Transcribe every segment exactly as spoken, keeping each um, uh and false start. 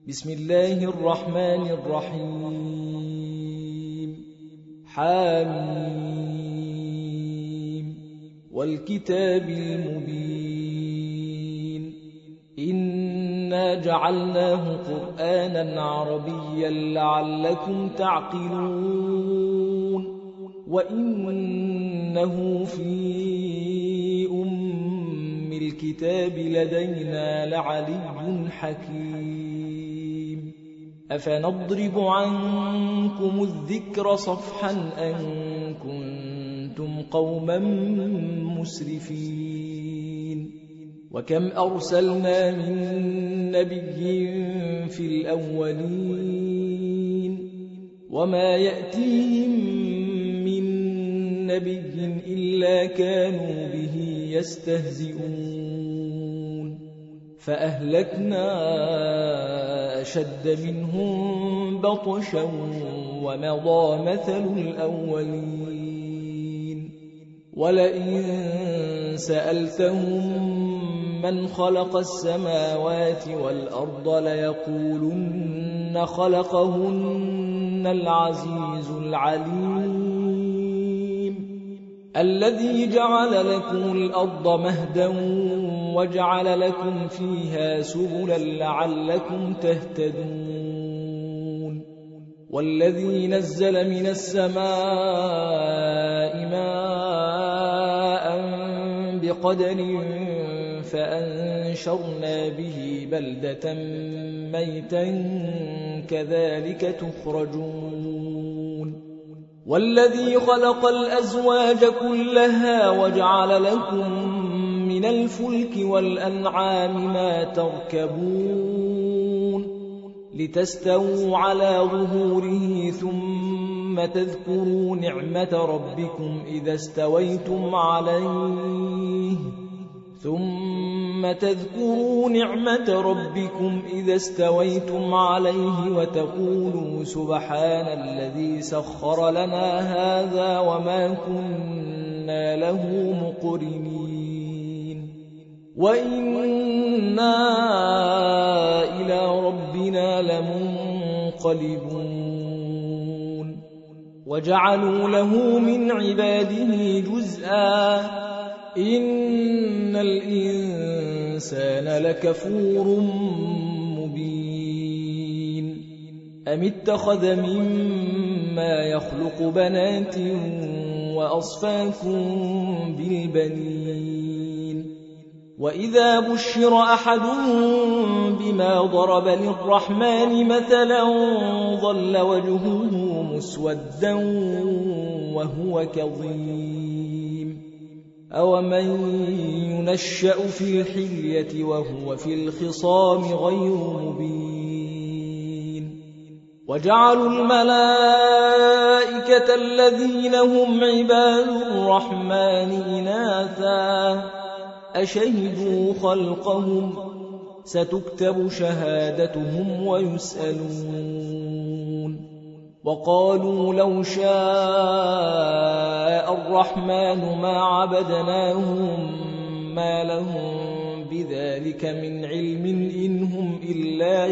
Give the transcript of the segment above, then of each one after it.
بسم الله الرحمن الرحيم حاميم والكتاب المبين إنا جعلناه قرآنا عربيا لعلكم تعقلون وإنه في أم الكتاب لدينا لعلي حكيم أفنضرب عنكم الذكر صفحا أن كنتم قوما مسرفين وكم أرسلنا من نبي في الأولين وما يأتيهم من نبي إلا كانوا به يستهزئون فأهلكنا أشد منهم بطشا ومضى مثل الأولين ولئن سألتهم من خلق السماوات والأرض ليقولن خلقهن العزيز العليم الذي جعل لكم الأرض مهدا وجعل لكم فيها سبلا لعلكم تهتدون والذي نزل من السماء ماء بقدر فأنشرنا به بلدة ميتا كذلك تخرجون والذي خلق الأزواج كلها وجعل لكم من الفلك والأنعام ما تركبون لتستووا على ظهوره ثم تذكروا نعمة ربكم إذا استويتم عليه ثم تذكروا نعمة ربكم إذا استويتم عليه وتقولوا سبحان الذي سخر لنا هذا وما كنا له مقرنين وإنا إلى ربنا لمنقلبون وجعلوا له من عباده جزءا إن الإنسان لكفور مبين أم اتخذ مما يخلق بنات وأصفاكم بالبنين وإذا بشر أحدهم بما ضرب للرحمن مثلا ظل وجهه مسودا وهو كظيم أومن ينشأ في الحلية وهو في الخصام غير مبين وجعلوا الملائكة الذين هم عباد الرحمن إناثا أشهدوا خلقهم ستكتب شهادتهم ويسألون وقالوا لو شاء الرحمن ما عبدناهم ما لهم بذلك من علم إنهم إلا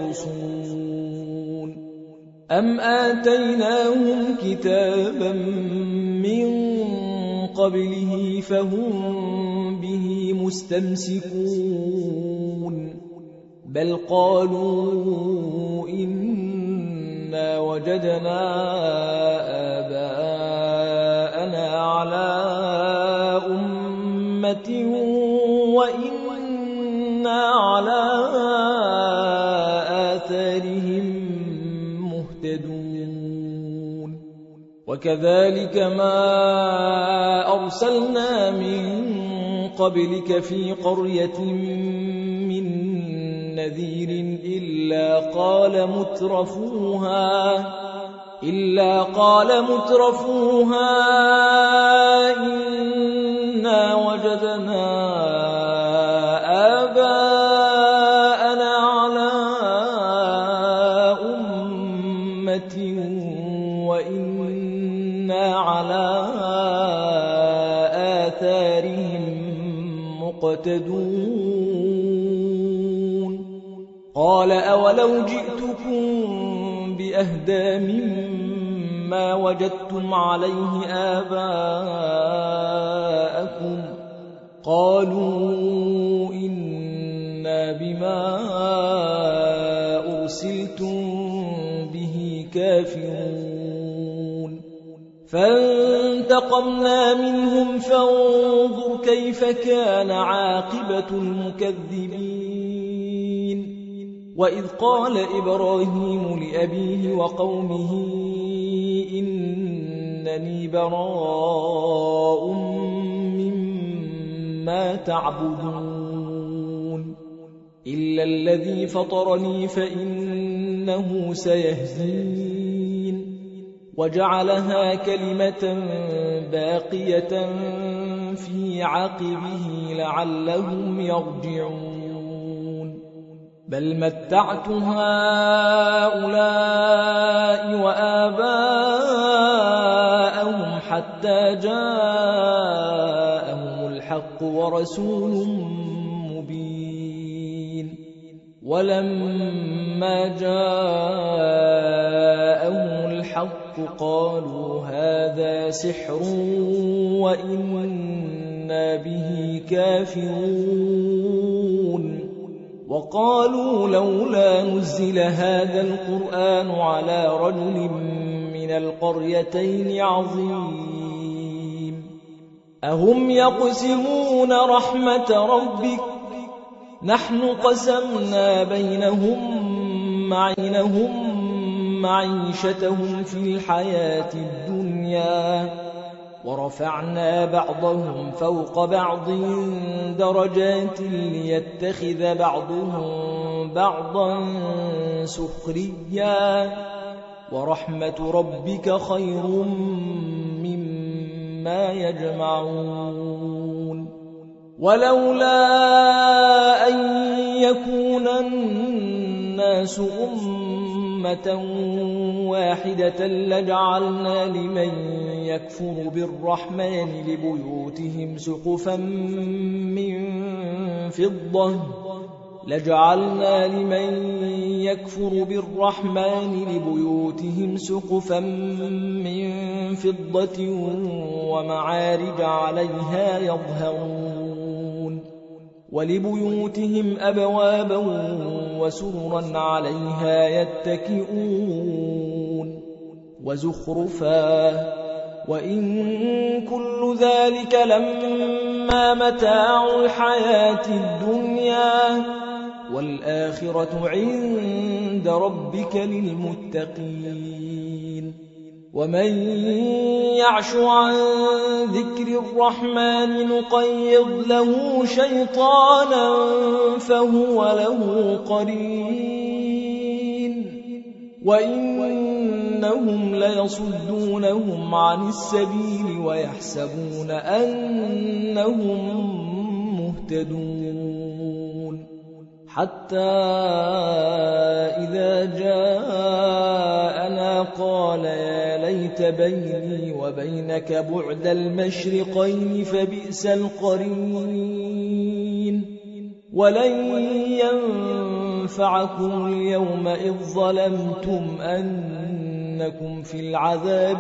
يخرصون أم آتيناهم كتابا من قبله فهم به مستمسكون بل قالوا إنا وجدنا آباءنا على أمة وإنا على آثارهم مهتدون وكذلك ما أرسلنا من قبلك في قرية من نذير إلا قال مترفوها إلا قال مترفوها إنا وجدنا آباءنا على أمة وإنا على آثارهم مقتدون قال أولو جئتكم بأهدى مما وجدتم عليه آباءكم قالوا إنا بما أرسلتم به كافرون فانتقمنا منهم فانظر كيف كان عاقبة المكذبين وإذ قال إبراهيم لأبيه وقومه إنني براء مما تعبدون إلا الذي فطرني فإنه سيهدين وجعلها كلمة باقية في عقبه لعلهم يرجعون بل متعت هؤلاء وآباءهم حتى جاءهم الحق ورسول مبين ولما جاءهم الحق قالوا هذا سحر وإنا به كافرون وقالوا لولا نزل هذا القرآن على رجل من القريتين عظيم أهم يقسمون رحمة ربك نحن قسمنا بينهم معينهم معيشتهم في الحياة الدنيا ورفعنا بعضهم فوق بعض درجات ليتخذ بعضهم بعضا سخريا ورحمة ربك خير مما يجمعون ولولا أن يكون الناس أمة واحدة لجعلنا لمن يكفر بالرحمن لبيوتهم سقفا من فضة لجعلنا لمن يكفر بالرحمن لبيوتهم سقفا من فضة ومعارج عليها يظهرون ولبيوتهم أبوابا وسررا عليها يتكئون وزخرفا وإن كل ذلك لما متاع الحياة الدنيا والآخرة عند ربك للمتقين ومن يعش عن ذكر الرحمن نقيض له شيطانا فهو له قرين وإنهم ليصدونهم عن السبيل ويحسبون أنهم مهتدون حتى إذا جاءنا قال يا ليت بيني وبينك بعد المشرقين فبئس القرين ولن ينفعكم اليوم إذ ظلمتم أنكم في العذاب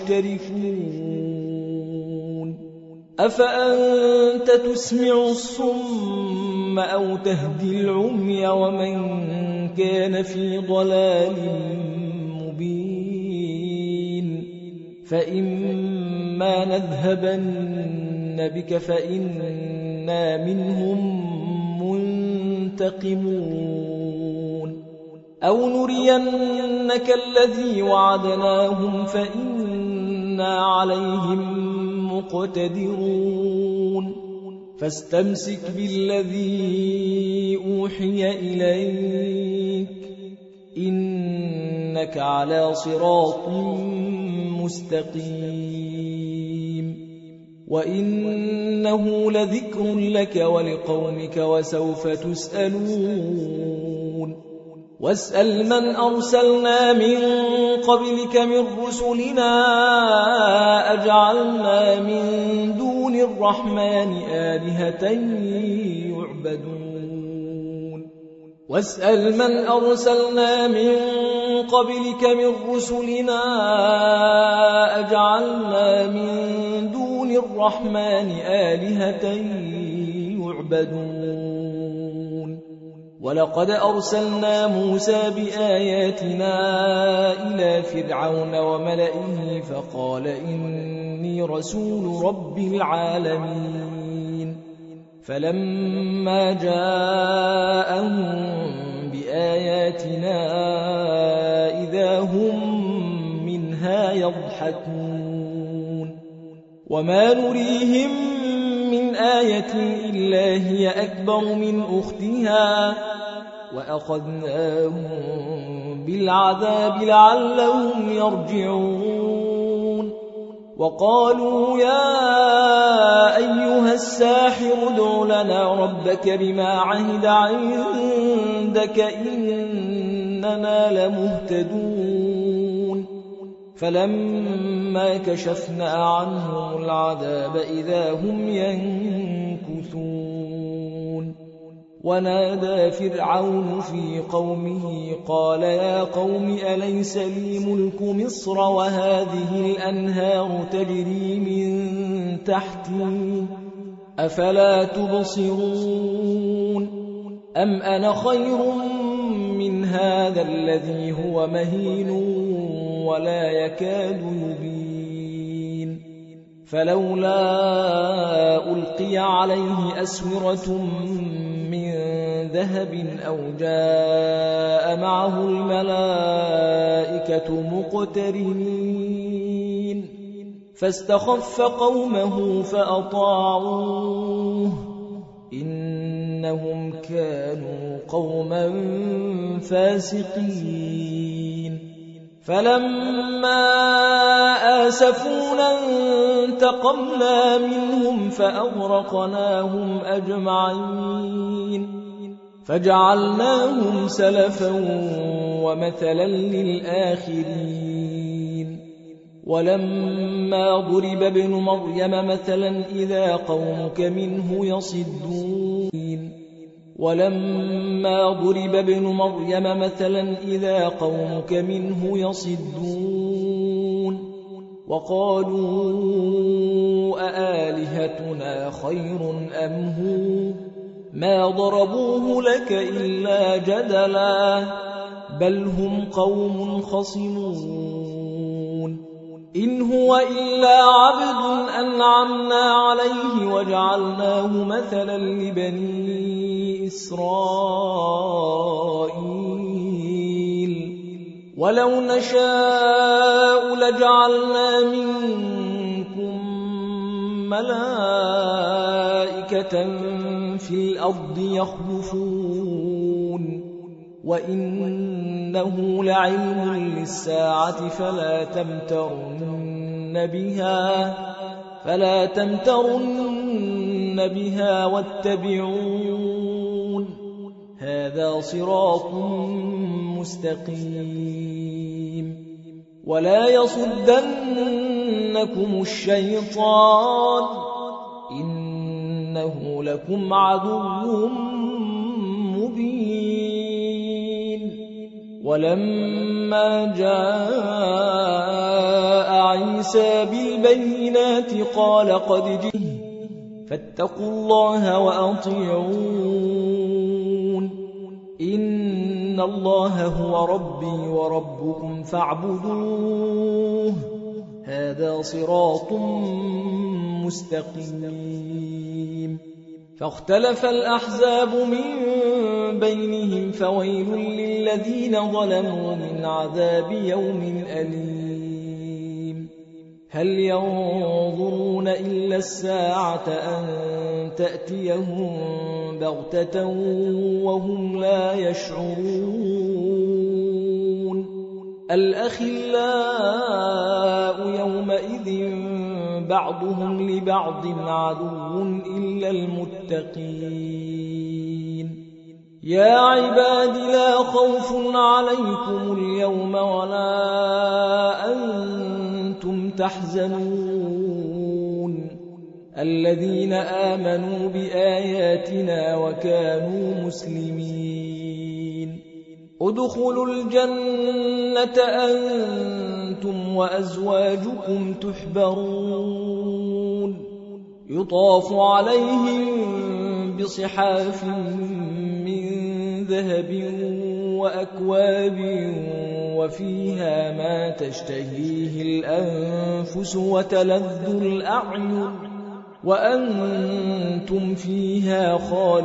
مشتركون أفأنت تسمع الصم أو تهدي العمي ومن كان في ضلال مبين فإما نذهبن بك فإنا منهم منتقمون أو نرينك الذي وعدناهم فإنا عليهم مقتدرون فاستمسك بالذي أوحي إليك إنك على صراط مستقيم وإنه لذكر لك ولقومك وسوف تسألون واسأل من أرسلنا من قبلك من رسلنا أجعلنا من دون الرحمن آلهة يعبدون واسأل من أرسلنا من قبلك من رسلنا أجعلنا من دون الرحمن آلهة يعبدون ولقد أرسلنا موسى بآياتنا إلى فرعون وملئه فقال إني رسول رب العالمين فلما جاءهم بآياتنا إذا هم منها يضحكون وما نريهم من آية إلا هي أكبر من أختها وأخذناهم بالعذاب لعلهم يرجعون وقالوا يا أيها الساحر ادع لنا ربك بما عهد عندك إننا لمهتدون فلما كشفنا عنهم العذاب إذا هم ينكثون ونادى فرعون في قومه قال يا قوم أليس لي ملك مصر وهذه الأنهار تجري من تحتي أفلا تبصرون أم أنا خير من هذا الذي هو مهين ولا يكاد يبين فلولا ألقي عليه أسورة من ذهب أو جاء معه الملائكة مقترنين فاستخف قومه فأطاعوه إنهم كانوا قوما فاسقين فلما آسفونا انتقمنا منهم فأغرقناهم أجمعين فجعلناهم سلفا ومثلا للآخرين ولما ضرب ابن مريم مثلا إذا قومك منه يصدون ولما ضرب ابن مريم مثلا إذا قومك منه يصدون وقالوا أآلهتنا خير أم هو ما ضربوه لك إلا جدلا بل هم قوم خصمون إن هو إلا عبد أنعمنا عليه وجعلناه مثلا لبني إسرائيل ولو نشاء لجعلنا منكم ملائكة في الأرض يخلفون وإنه لعلم للساعة فلا تمترن بها فلا تمترن بها واتبعون هذا صراط مستقيم ولا يصدنكم الشيطان إنه لكم عدو مبين ولما جاء عيسى بالبينات قال قد جئت فاتقوا الله وأطيعون إن الله هو ربي وربكم فاعبدوه هذا صراط مستقيم فاختلف الأحزاب من بينهم فويل للذين ظلموا من عذاب يوم أليم هل ينظرون إلا الساعة أن تأتيهم بغتة وهم لا يشعرون الأخلاء يومئذ بعضهم لبعض عدو إلا المتقين يا عباد لا خوف عليكم اليوم ولا أنتم تحزنون الذين آمنوا بآياتنا وكانوا مسلمين ادخلوا الجنة أنتم وأزواجكم تحبرون يطاف عليهم بصحاف من ذهب وأكواب وفيها ما تشتهيه الأنفس وتلذ الأعين وأنتم فيها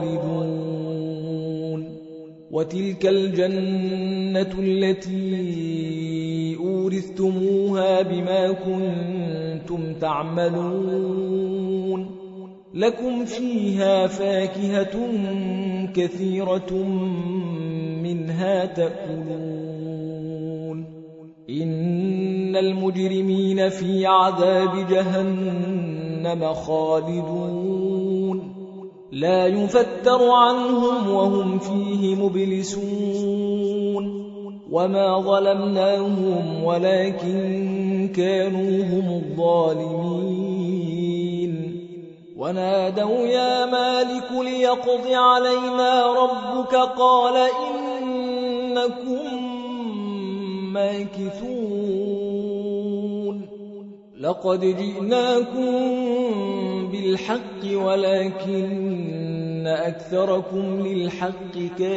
خالدون وتلك الجنة التي أورثتموها بما كنتم تعملون لكم فيها فاكهة كثيرة منها تأكلون إن المجرمين في عذاب جهنم خالدون لا يفتر عنهم وهم فيه مبلسون وما ظلمناهم ولكن كانوا هم الظالمين ونادوا يا مالك ليقض علينا ربك قال إنكم ماكثون لقد جئناكم بالحق ولكن أكثركم للحق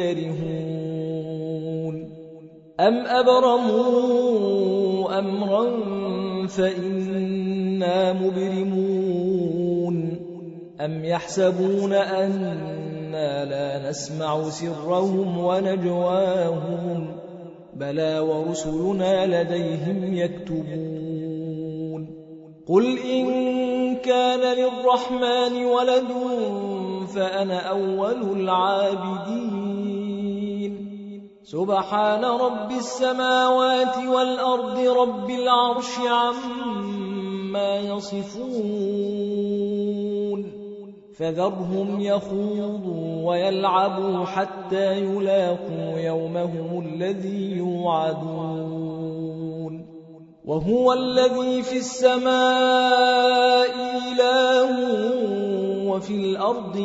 كارهون أم أبرموا أمرا فإنا مبرمون أم يحسبون أننا لا نسمع سرهم ونجواهم بلى ورسلنا لديهم يكتبون قل إن كان للرحمن ولد فأنا أول العابدين سبحان رب السماوات والأرض رب العرش عما يصفون فذرهم يخوضوا ويلعبوا حتى يلاقوا يومهم الذي يوعدون وهو الذي في السماء إله وفي الأرض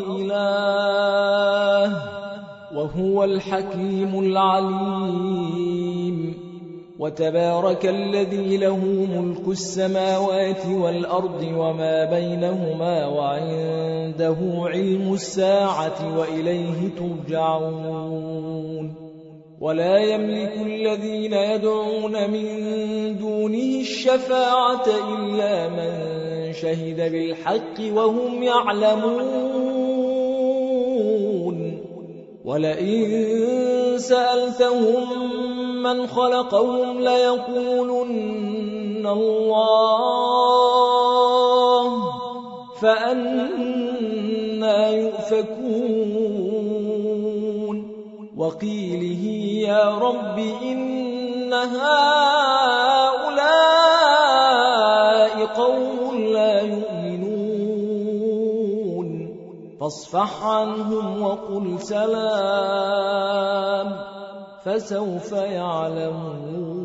إله وهو الحكيم العليم وتبارك الذي له ملك السماوات والأرض وما بينهما وعنده علم الساعة وإليه ترجعون ولا يملك الذين يدعون من دونه الشفاعة إلا من شهد بالحق وهم يعلمون ولئن سألتهم من خلقهم ليقولن الله فأنى يؤفكون وقيله يا رب إن هؤلاء قوم لا يؤمنون فاصفح عنهم وقل سلام فسوف يعلمون